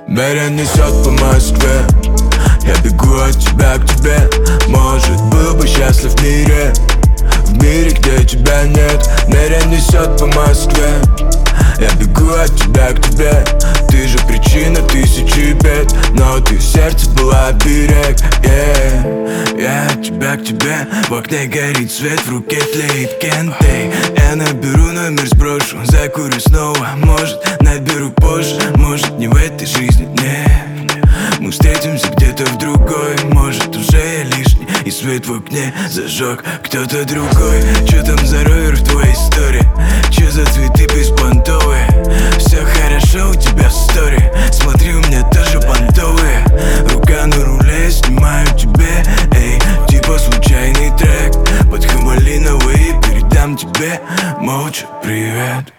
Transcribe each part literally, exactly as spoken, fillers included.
Меня несет по Москве, я бегу от тебя к тебе. Может, был бы счастлив в мире, в мире, где тебя нет. Меня несет по Москве, я бегу от тебя к тебе. Ты же причина тысячи бед, но ты в сердце была берег. yeah. Я от тебя к тебе, в окне горит свет, в руке тлеет кенты. Я наберу номер, сброшу, закурю снова. Может, наберу позже, может, не в этой жизни, нет. Мы встретимся где-то в другой, может, уже я лишний, и свет в окне зажег кто-то другой. Чё там за ровер в твоей истории? Чё за цветы беспонтовые? Все хорошо у тебя в стори, смотри, у меня тоже понтовые. Рука на руле, снимаю тебе, эй, типа случайный трек. Под хамалиновый передам тебе молча привет.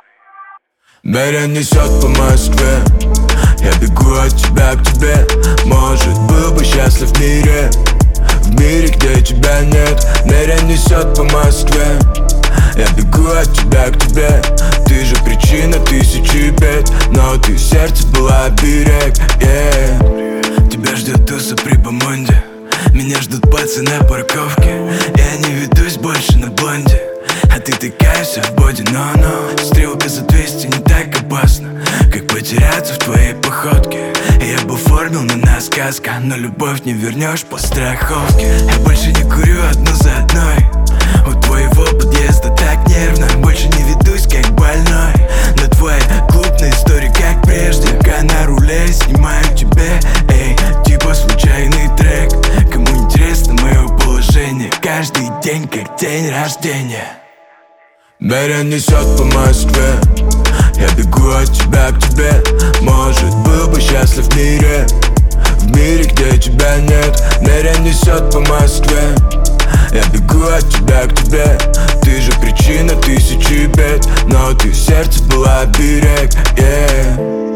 Меня несет по Москве, я бегу от тебя к тебе. Может, был бы счастлив в мире, в мире, где тебя нет. Меня несет по Москве, я бегу от тебя к тебе. Ты же причина тысячи бед, но ты в сердце была берег. yeah. Тебя ждет туса при Бомонде, меня ждут пацы на парковке. Я не ведусь больше на блонде, а ты такая вся в боди, но-но. Стрелка за двести не так опасно, как потеряться в твоей походке. Я бы оформил на нас сказка, но любовь не вернешь по страховке. Я больше не курю одну за одной, у твоего подъезда так нервно. Больше не ведусь как больной на твои клубные истории, как прежде. Рука на руле, снимаю тебе, эй, типа случайный трек. Кому интересно мое положение, каждый день как день рождения. Меня несет по Москве, я бегу от тебя к тебе. Может, был бы счастлив в мире, в мире, где тебя нет. Меня несет по Москве, я бегу от тебя к тебе. Ты же причина тысячи бед, но ты в сердце была берег. yeah.